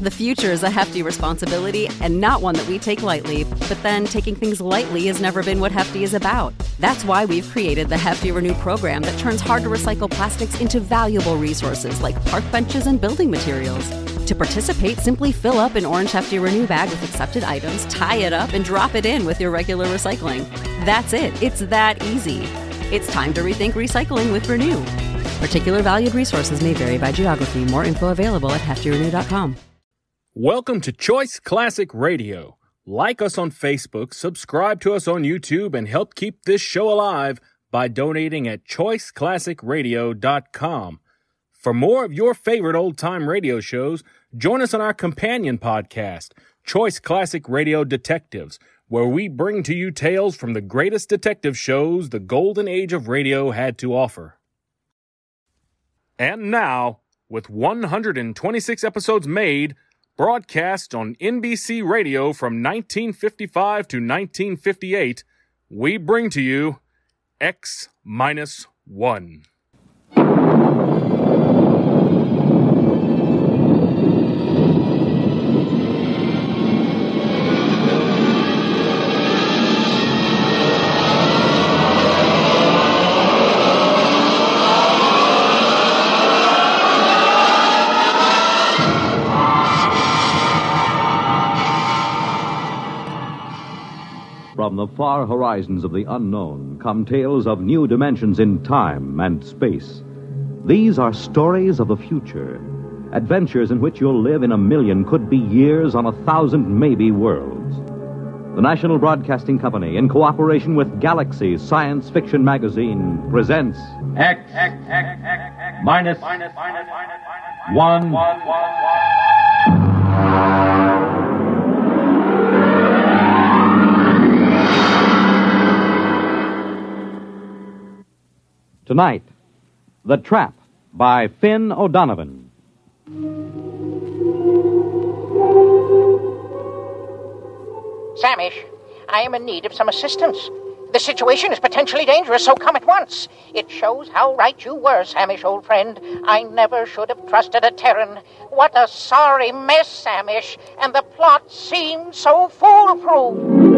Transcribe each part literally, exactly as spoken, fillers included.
The future is a hefty responsibility and not one that we take lightly, but then taking things lightly has never been what Hefty is about. That's why we've created the Hefty Renew program that turns hard-to-recycle plastics into valuable resources like park benches and building materials. To participate, simply fill up an orange Hefty Renew bag with accepted items, tie it up, and drop it in with your regular recycling. That's it. It's that easy. It's time to rethink recycling with Renew. Particular valued resources may vary by geography. More info available at hefty renew dot com. Welcome to Choice Classic Radio. Like us on Facebook, subscribe to us on YouTube, and help keep this show alive by donating at choice classic radio dot com. For more of your favorite old-time radio shows, join us on our companion podcast, Choice Classic Radio Detectives, where we bring to you tales from the greatest detective shows the golden age of radio had to offer. And now, with one hundred twenty-six episodes made, broadcast on N B C Radio from nineteen fifty-five to nineteen fifty-eight, we bring to you X minus one. From the far horizons of the unknown come tales of new dimensions in time and space. These are stories of the future, adventures in which you'll live in a million could-be years on a thousand maybe worlds. The National Broadcasting Company, in cooperation with Galaxy Science Fiction Magazine, presents X, X, X, X, X minus, minus, minus, minus, one, one, one, one. Tonight, The Trap by Finn O'Donovan. Samish, I am in need of some assistance. The situation is potentially dangerous, so come at once. It shows how right you were, Samish, old friend. I never should have trusted a Terran. What a sorry mess, Samish, and the plot seemed so foolproof.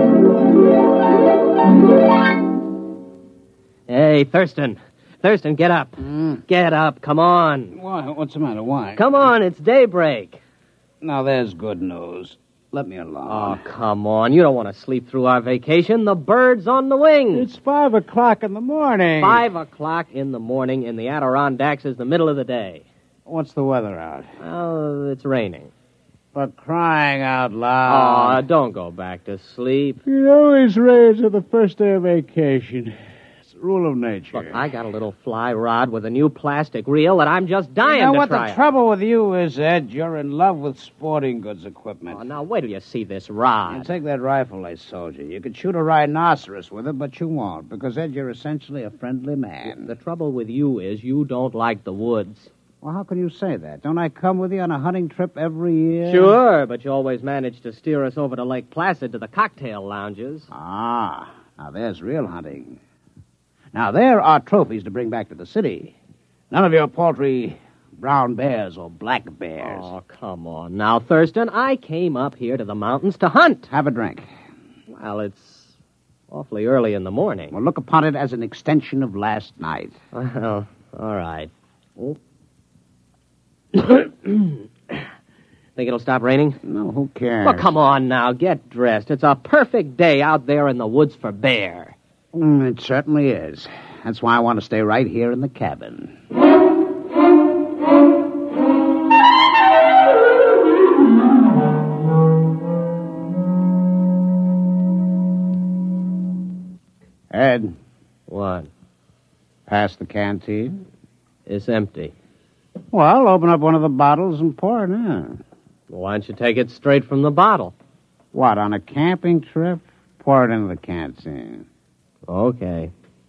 Hey, Thurston. Thurston, get up. Mm. Get up, come on. Why? What's the matter? Why? Come on, it's daybreak. Now, there's good news. Let me alone. Oh, come on. You don't want to sleep through our vacation. The bird's on the wing. It's five o'clock in the morning. Five o'clock in the morning in the Adirondacks is the middle of the day. What's the weather out? Oh, it's raining. For crying out loud. Oh, don't go back to sleep. It always rains on the first day of vacation. Rule of nature. Look, I got a little fly rod with a new plastic reel that I'm just dying you know to what try. The trouble with you is, Ed, you're in love with sporting goods equipment. Oh, now, wait till you see this rod. You take that rifle I sold you. You could shoot a rhinoceros with it, but you won't, because, Ed, you're essentially a friendly man. The trouble with you is you don't like the woods. Well, how can you say that? Don't I come with you on a hunting trip every year? Sure, but you always manage to steer us over to Lake Placid to the cocktail lounges. Ah, now there's real hunting. Now, there are trophies to bring back to the city. None of your paltry brown bears or black bears. Oh, come on. Now, Thurston, I came up here to the mountains to hunt. Have a drink. Well, it's awfully early in the morning. Well, look upon it as an extension of last night. Well, all right. Oh. Think it'll stop raining? No, who cares? Well, come on now. Get dressed. It's a perfect day out there in the woods for bear. Mm, it certainly is. That's why I want to stay right here in the cabin. Ed. What? Pass the canteen? It's empty. Well, open up one of the bottles and pour it in. Why don't you take it straight from the bottle? What, on a camping trip? Pour it into the canteen. Okay.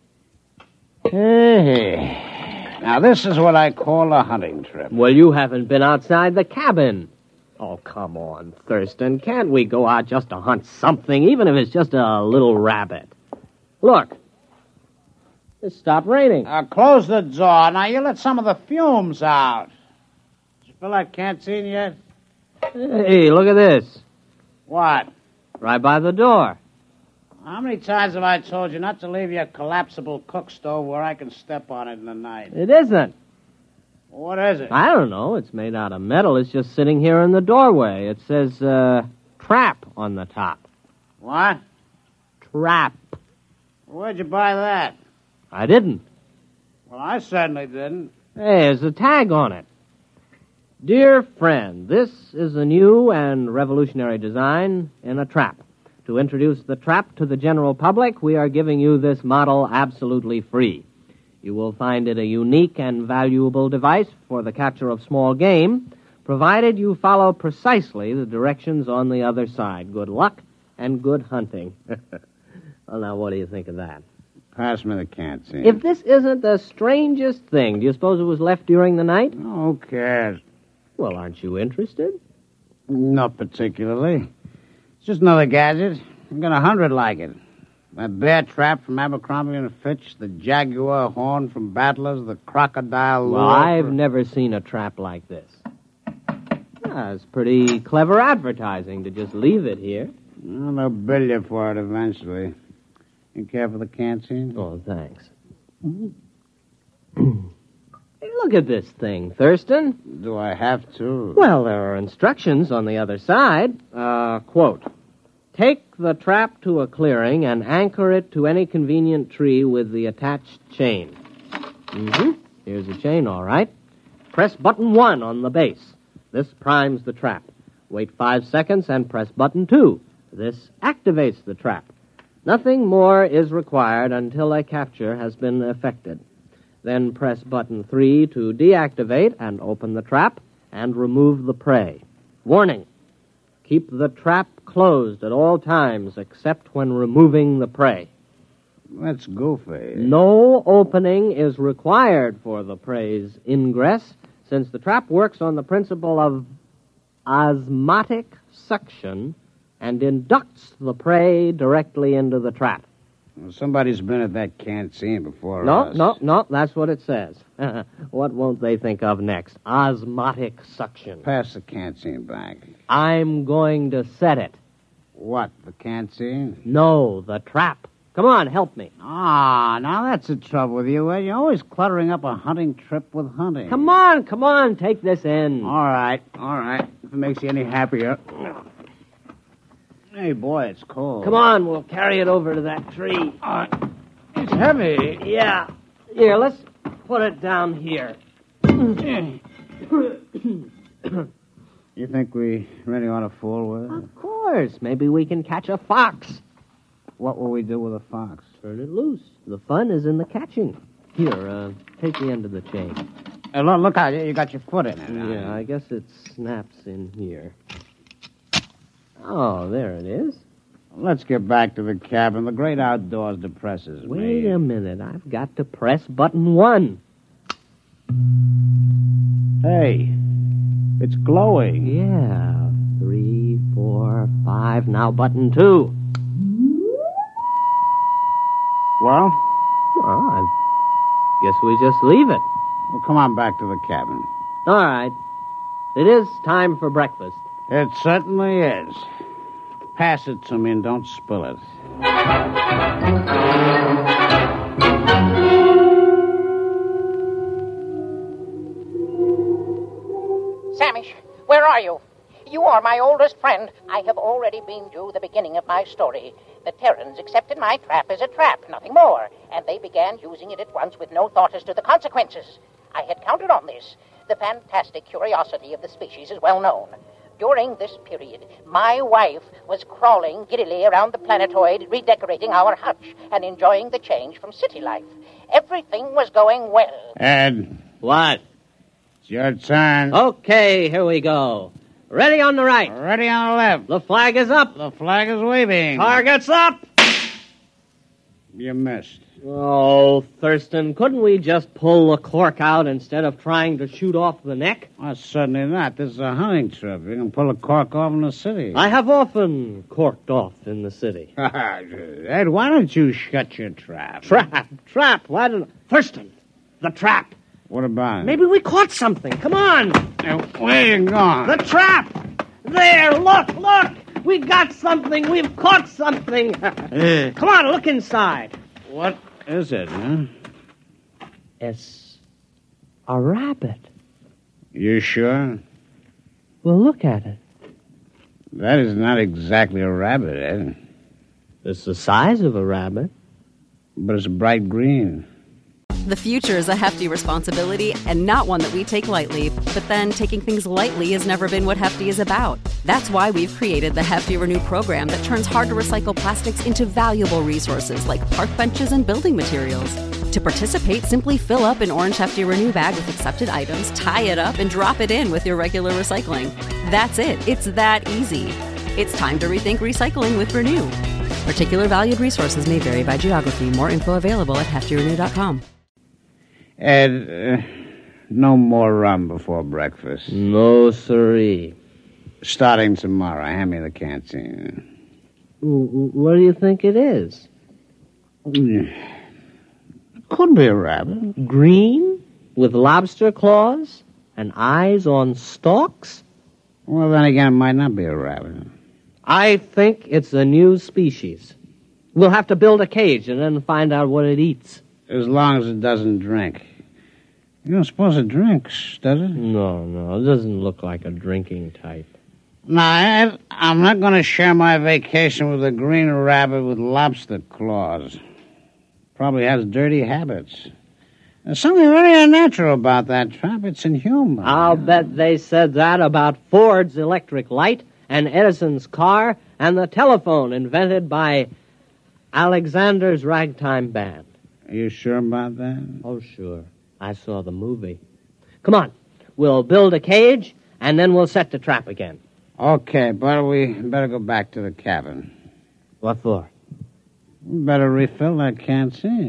Hey. Now, this is what I call a hunting trip. Well, you haven't been outside the cabin. Oh, come on, Thurston. Can't we go out just to hunt something, even if it's just a little rabbit? Look. It stopped raining. Uh, close the door. Now, you let some of the fumes out. Did you fill that canteen yet? Hey, look at this. What? Right by the door. How many times have I told you not to leave your collapsible cook stove where I can step on it in the night? It isn't. What is it? I don't know. It's made out of metal. It's just sitting here in the doorway. It says, uh, trap on the top. What? Trap. Where'd you buy that? I didn't. Well, I certainly didn't. Hey, there's a tag on it. Dear friend, this is a new and revolutionary design in a trap. To introduce the trap to the general public, we are giving you this model absolutely free. You will find it a unique and valuable device for the capture of small game, provided you follow precisely the directions on the other side. Good luck and good hunting. Well, now, what do you think of that? Pass me the canteen. If this isn't the strangest thing, do you suppose it was left during the night? Oh, who cares? Well, aren't you interested? Not particularly. It's just another gadget. I've got a hundred like it. That bear trap from Abercrombie and Fitch, the jaguar horn from Battlers, the crocodile Well, lure I've from- never seen a trap like this. Ah, it's pretty clever advertising to just leave it here. Well, they'll bill you for it eventually. You care for the canteen? Oh, thanks. Hey, look at this thing, Thurston. Do I have to? Well, there are instructions on the other side. Uh, quote, take the trap to a clearing and anchor it to any convenient tree with the attached chain. Mm-hmm. Here's the chain, all right. Press button one on the base. This primes the trap. Wait five seconds and press button two. This activates the trap. Nothing more is required until a capture has been effected. Then press button three to deactivate and open the trap and remove the prey. Warning, keep the trap closed at all times except when removing the prey. That's goofy. No opening is required for the prey's ingress, since the trap works on the principle of osmotic suction and inducts the prey directly into the trap. Well, somebody's been at that canteen before No, us. no, no, that's what it says. What won't they think of next? Osmotic suction. Pass the canteen back. I'm going to set it. What, the canteen? No, the trap. Come on, help me. Ah, now that's the trouble with you, Ed. You're always cluttering up a hunting trip with hunting. Come on, come on, take this in. All right, all right. If it makes you any happier. Hey, boy, it's cold. Come on, we'll carry it over to that tree. Uh, it's heavy. Yeah. Here, let's put it down here. You think we really ought to fool with it? Of course. Maybe we can catch a fox. What will we do with a fox? Turn it loose. The fun is in the catching. Here, uh, take the end of the chain. Hey, look, look out. You got your foot in it. Yeah, I guess it snaps in here. Oh, there it is. Let's get back to the cabin. The great outdoors depresses me. Wait a minute. I've got to press button one. Hey, it's glowing. Yeah. Three, four, five. Now button two. Well? Well, I guess we just leave it. Well, come on back to the cabin. All right. It is time for breakfast. It certainly is. Pass it to me and don't spill it. Samish, where are you? You are my oldest friend. I have already been you the beginning of my story. The Terrans accepted my trap as a trap, nothing more, and they began using it at once with no thought as to the consequences. I had counted on this. The fantastic curiosity of the species is well known. During this period, my wife was crawling giddily around the planetoid, redecorating our hutch and enjoying the change from city life. Everything was going well. Ed, What? it's your turn. Okay, here we go. Ready on the right. Ready on the left. The flag is up. The flag is waving. Target's up. You missed. Oh, Thurston, couldn't we just pull the cork out instead of trying to shoot off the neck? Well, certainly not. This is a hunting trip. You can pull a cork off in the city. I have often corked off in the city. Ed, why don't you shut your trap? Trap, trap. Why didn't... Thurston, the trap. What about it? Maybe we caught something. Come on. Hey, where you going? The trap. there. Look, look. We got something. We've caught something. Come on, look inside. What is it, huh? It's a rabbit. You sure? Well, look at it. That is not exactly a rabbit, Ed. It's the size of a rabbit. But it's bright green. The future is a hefty responsibility and not one that we take lightly. But then taking things lightly has never been what Hefty is about. That's why we've created the Hefty Renew program that turns hard-to-recycle plastics into valuable resources like park benches and building materials. To participate, simply fill up an orange Hefty Renew bag with accepted items, tie it up, and drop it in with your regular recycling. That's it. It's that easy. It's time to rethink recycling with Renew. Particular valued resources may vary by geography. More info available at hefty renew dot com. Ed, uh, no more rum before breakfast. No, siree. Starting tomorrow, hand me the canteen. What do you think it is? It could be a rabbit. Green? With lobster claws? And eyes on stalks? Well, then again, it might not be a rabbit. I think it's a new species. We'll have to build a cage and then find out what it eats. As long as it doesn't drink. You don't suppose it drinks, does it? No, no, it doesn't look like a drinking type. No, Ed, I'm not going to share my vacation with a green rabbit with lobster claws. Probably has dirty habits. There's something very unnatural about that trap. It's inhuman. I'll bet they said that about Ford's electric light and Edison's car and the telephone invented by Alexander's ragtime band. Are you sure about that? Oh, sure. I saw the movie. Come on. We'll build a cage, and then we'll set the trap again. Okay, but we better go back to the cabin. What for? We better refill that canteen.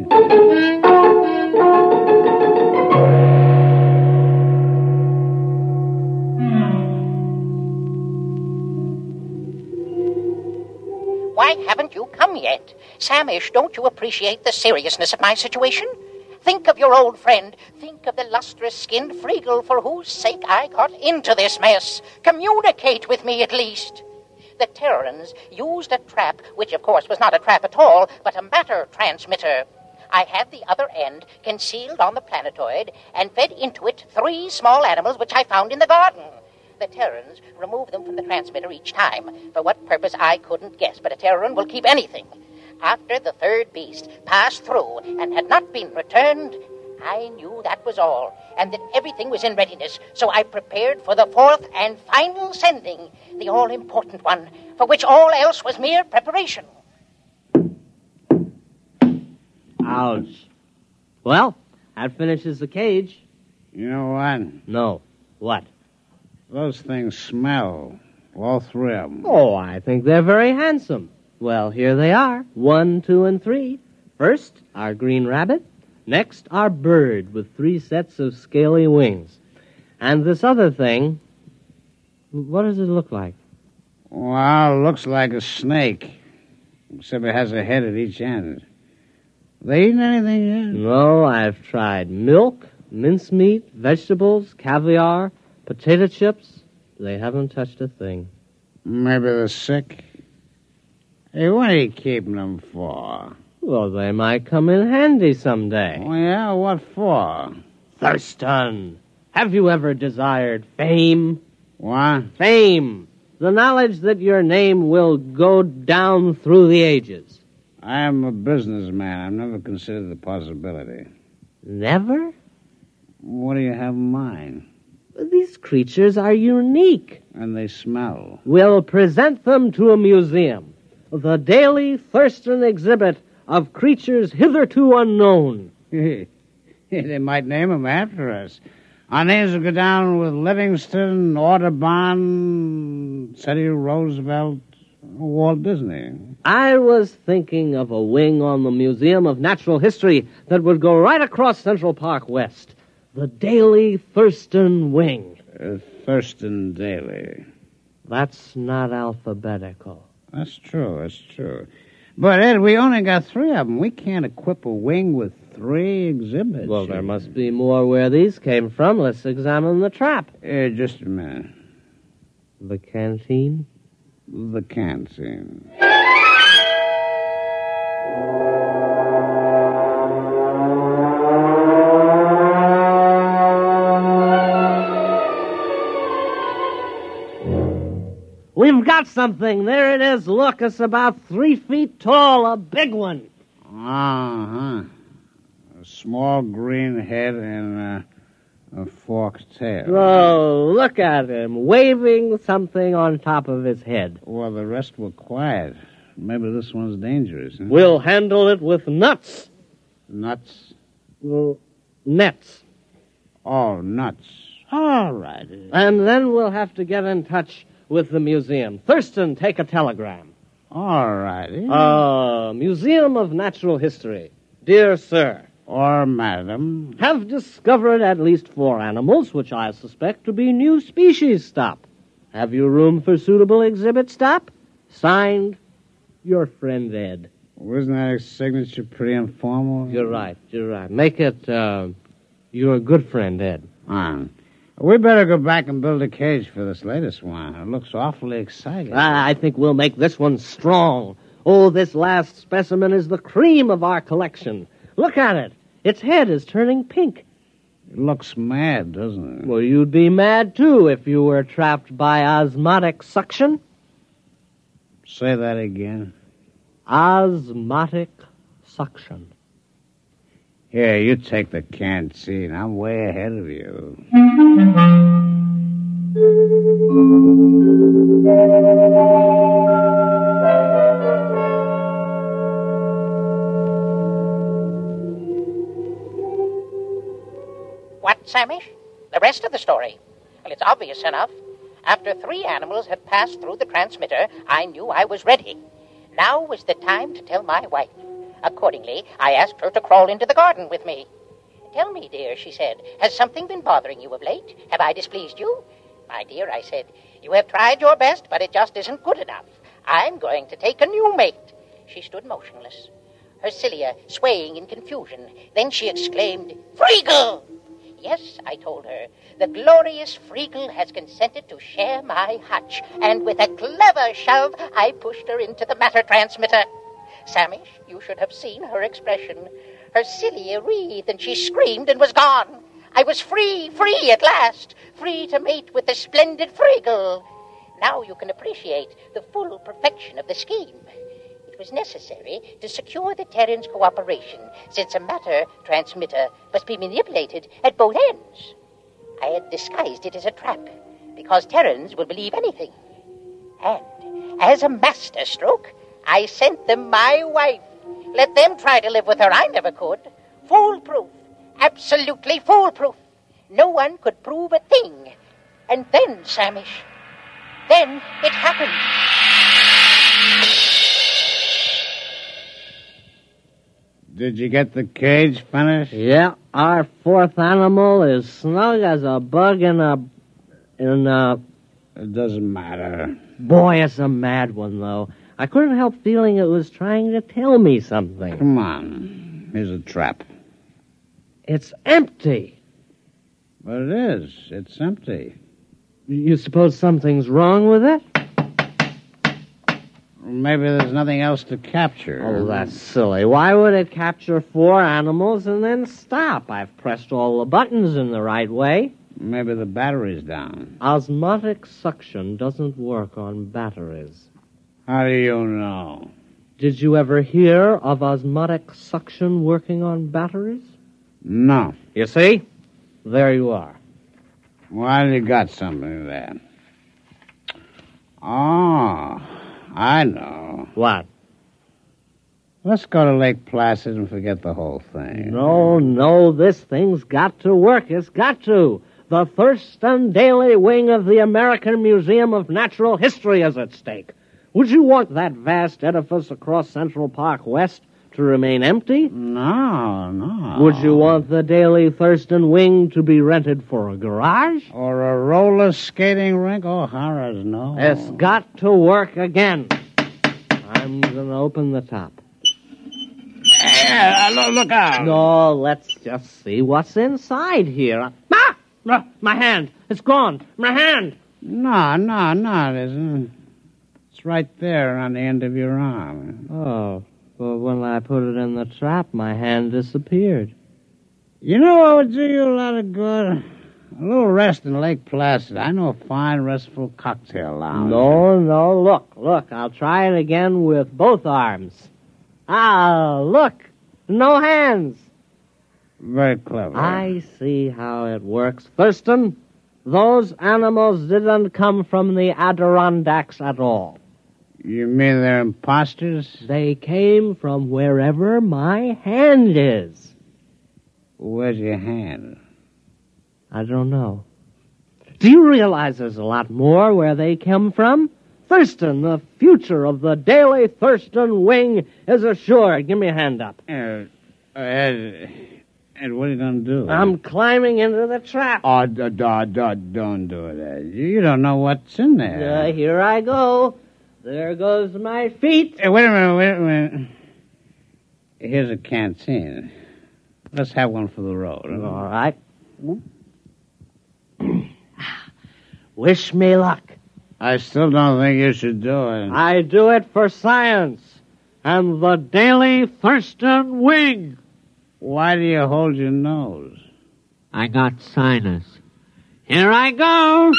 Why haven't you come yet? Samish, don't you appreciate the seriousness of my situation? Think of your old friend. Think of the lustrous-skinned Freagle for whose sake I got into this mess. Communicate with me, at least. The Terrans used a trap, which, of course, was not a trap at all, but a matter transmitter. I had the other end concealed on the planetoid and fed into it three small animals which I found in the garden. The Terrans removed them from the transmitter each time. For what purpose, I couldn't guess, but a Terran will keep anything. After the third beast passed through and had not been returned, I knew that was all, and that everything was in readiness, so I prepared for the fourth and final sending, the all-important one, for which all else was mere preparation. Ouch. Well, that finishes the cage. You know what? No. What? Those things smell. All three of them. Oh, I think they're very handsome. Well, here they are. One, two, and three. First, our green rabbit. Next, our bird with three sets of scaly wings. And this other thing, what does it look like? Well, it looks like a snake, except it has a head at each end. They eaten anything yet? No, I've tried milk, mincemeat, vegetables, caviar, potato chips. They haven't touched a thing. Maybe they're sick. Hey, what are you keeping them for? Well, they might come in handy someday. Oh, yeah? What for? Thurston, have you ever desired fame? What? Fame. The knowledge that your name will go down through the ages. I am a businessman. I've never considered the possibility. Never? What do you have in mind? These creatures are unique. And they smell. We'll present them to a museum. The Daily Thurston exhibit of creatures hitherto unknown. They might name them after us. Our names will go down with Livingston, Audubon, Teddy Roosevelt, Walt Disney. I was thinking of a wing on the Museum of Natural History that would go right across Central Park West. The Daily Thurston Wing. Uh, Thurston Daily. That's not alphabetical. That's true, that's true. But, Ed, we only got three of them. We can't equip a wing with three exhibits. Well, there must be more where these came from. Let's examine the trap. Uh, just a minute. The canteen? The canteen. We've got something. There it is. Look, it's about three feet tall, a big one. Uh-huh. A small green head and a, a forked tail. Oh, look at him, waving something on top of his head. Well, the rest were quiet. Maybe this one's dangerous. Huh? We'll handle it with nuts. Nuts? Well, nets. Oh, nuts. All right. And then we'll have to get in touch with the museum. Thurston, take a telegram. All righty. Uh, Museum of Natural History. Dear sir. Or madam. Have discovered at least four animals, which I suspect to be new species. Stop. Have you room for suitable exhibit? Stop. Signed, your friend Ed. Wasn't that signature pretty informal? You're right, you're right. Make it, uh, your good friend Ed. Ah. We better go back and build a cage for this latest one. It looks awfully exciting. I think we'll make this one strong. Oh, this last specimen is the cream of our collection. Look at it. Its head is turning pink. It looks mad, doesn't it? Well, you'd be mad, too, if you were trapped by osmotic suction. Say that again. Osmotic suction. Here, you take the canteen. I'm way ahead of you. What, Samish? The rest of the story? Well, it's obvious enough. After three animals had passed through the transmitter, I knew I was ready. Now was the time to tell my wife. Accordingly, I asked her to crawl into the garden with me. Tell me, dear, she said, has something been bothering you of late? Have I displeased you? My dear, I said, you have tried your best, but it just isn't good enough. I'm going to take a new mate. She stood motionless, her cilia swaying in confusion. Then she exclaimed, Freagle! Yes, I told her, the glorious Freagle has consented to share my hutch, and with a clever shove, I pushed her into the matter transmitter. Samish, you should have seen her expression. Her cilia wreathed, and she screamed and was gone. I was free, free at last, free to mate with the splendid Freagle. Now you can appreciate the full perfection of the scheme. It was necessary to secure the Terran's cooperation, since a matter transmitter must be manipulated at both ends. I had disguised it as a trap, because Terrans will believe anything. And, as a masterstroke, I sent them my wife. Let them try to live with her. I never could. Foolproof. Absolutely foolproof. No one could prove a thing. And then, Samish, then it happened. Did you get the cage finished? Yeah, our fourth animal is snug as a bug in a... in a... It doesn't matter. Boy, it's a mad one, though. I couldn't help feeling it was trying to tell me something. Come on. Here's a trap. It's empty. But it is. It's empty. You suppose something's wrong with it? Maybe there's nothing else to capture. Oh, that's silly. Why would it capture four animals and then stop? I've pressed all the buttons in the right way. Maybe the battery's down. Osmotic suction doesn't work on batteries. How do you know? Did you ever hear of osmotic suction working on batteries? No. You see? There you are. Well, you got something there. Oh, I know. What? Let's go to Lake Placid and forget the whole thing. No, no, this thing's got to work. It's got to. The Thurston Daily wing of the American Museum of Natural History is at stake. Would you want that vast edifice across Central Park West to remain empty? No, no. Would you want the Daily Thurston wing to be rented for a garage? Or a roller skating rink? Oh, horrors, no. It's got to work again. I'm going to open the top. Hey, look, look out. No, let's just see what's inside here. Ah! My hand! It's gone! My hand! No, no, no, it isn't. It's right there on the end of your arm. Oh, well, when I put it in the trap, my hand disappeared. You know what would do you a lot of good? A little rest in Lake Placid. I know a fine, restful cocktail lounge. No, no, look, look. I'll try it again with both arms. Ah, look. No hands. Very clever. I see how it works. Thurston, those animals didn't come from the Adirondacks at all. You mean they're imposters? They came from wherever my hand is. Where's your hand? I don't know. Do you realize there's a lot more where they come from? Thurston, the future of the Daily Thurston Wing is assured. Give me a hand up. Uh, uh, Ed, Ed, what are you going to do? I'm climbing into the trap. Oh, d- d- d- don't do it, Ed. You don't know what's in there. Uh, here I go. There goes my feet. Hey, wait a minute, wait a minute. Here's a canteen. Let's have one for the road. Huh? All right. Wish me luck. I still don't think you should do it. I do it for science and the Daily Thurston Wing. Why do you hold your nose? I got sinus. Here I go.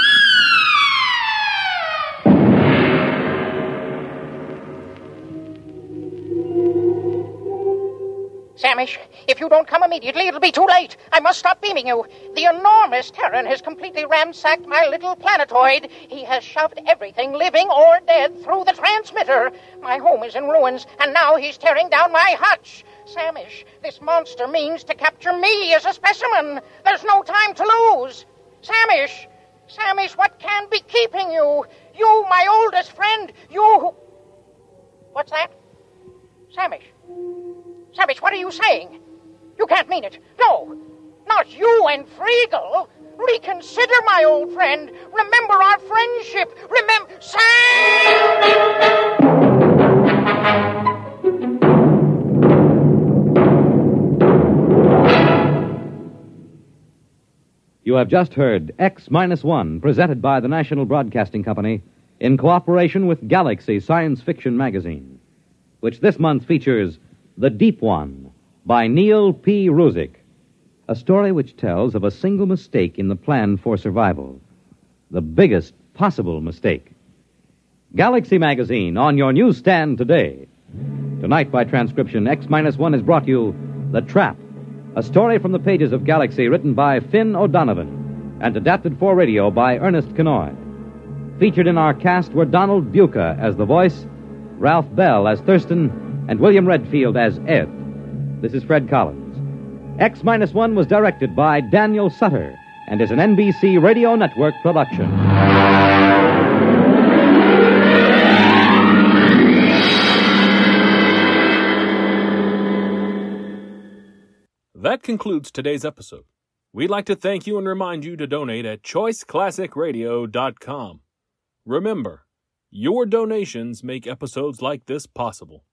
Samish, if you don't come immediately, it'll be too late. I must stop beaming you. The enormous Terran has completely ransacked my little planetoid. He has shoved everything, living or dead, through the transmitter. My home is in ruins, and now he's tearing down my hutch. Samish, this monster means to capture me as a specimen. There's no time to lose. Samish, Samish, what can be keeping you? You, my oldest friend, you who... What's that? Samish. Samish, what are you saying? You can't mean it. No, not you and Friegel. Reconsider, my old friend. Remember our friendship. Remember... Sam! You have just heard X Minus One, presented by the National Broadcasting Company in cooperation with Galaxy Science Fiction Magazine, which this month features The Deep One by Neil P. Ruzick, a story which tells of a single mistake in the plan for survival, the biggest possible mistake. Galaxy Magazine on your newsstand today. Tonight, by transcription, X Minus One has brought you The Trap, a story from the pages of Galaxy written by Finn O'Donovan and adapted for radio by Ernest Kenoy. Featured in our cast were Donald Buca as the voice, Ralph Bell as Thurston, and William Redfield as Ed. This is Fred Collins. X Minus One was directed by Daniel Sutter and is an N B C Radio Network production. That concludes today's episode. We'd like to thank you and remind you to donate at choice classic radio dot com. Remember, your donations make episodes like this possible.